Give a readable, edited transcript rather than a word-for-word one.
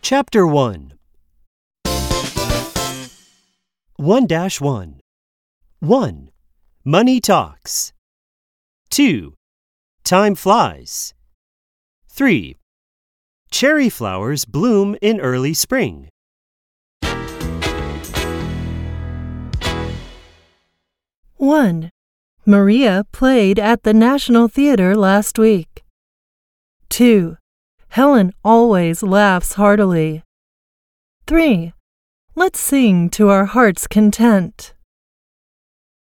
Chapter 1 1-1 1. Money talks. 2. Time flies. 3. Cherry flowers bloom in early spring. One. Maria played at the National Theater last week. 2. Helen always laughs heartily. 3. Let's sing to our heart's content.